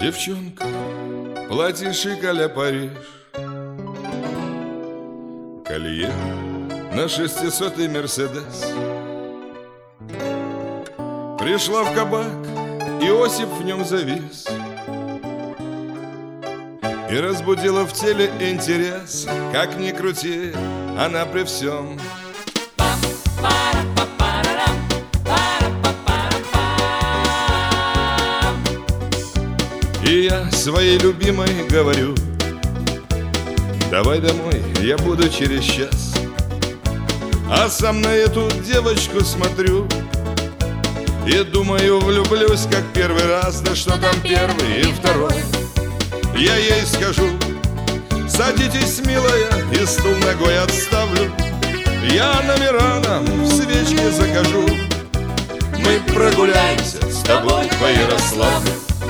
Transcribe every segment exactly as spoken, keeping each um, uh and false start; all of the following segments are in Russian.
Девчонка, платьишек а-ля Париж, колье на шестисотый Мерседес. Пришла в кабак, Иосиф в нем завис и разбудила в теле интерес. Как ни крути, она при всем. И я своей любимой говорю: давай домой, я буду через час. А сам на эту девочку смотрю и думаю, влюблюсь как первый раз. Да что там первый и второй. Я ей скажу: садитесь, милая, и стул ногой отставлю. Я номера нам в свечке закажу. Мы прогуляемся с тобой по Ярославлю.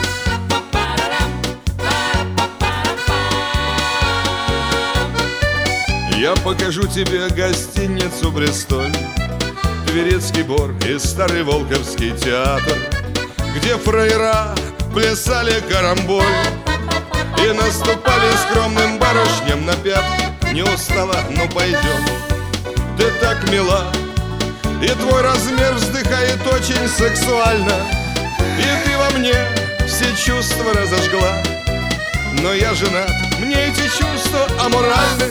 Я покажу тебе гостиницу Бристоль, Тверецкий бор и старый Волковский театр, где фраера плясали карамболь и наступали скромным барышням на пятки. Не устала, ну пойдем. Ты так мила, и твой размер вздыхает очень сексуально, и ты во мне все чувства разожгла. Но я женат, мне эти чувства аморальны.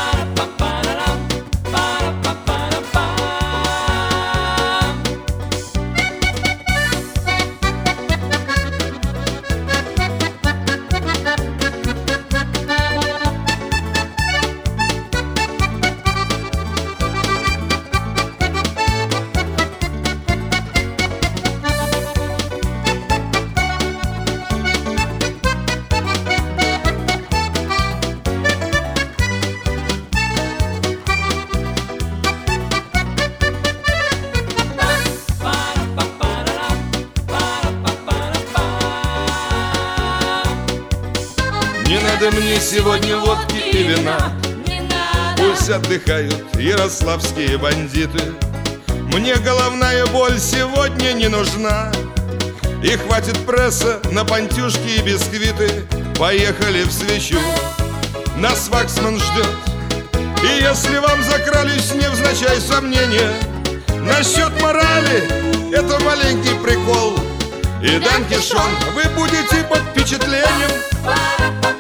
Не надо мне сегодня водки и вина, пусть отдыхают ярославские бандиты. Мне головная боль сегодня не нужна, и хватит пресса на пантюшки и бисквиты. Поехали в Свечу, нас ваксман ждет. И если вам закрались невзначай сомнения насчет морали, это маленький прикол. И Дон Кишон, вы будете под впечатлением.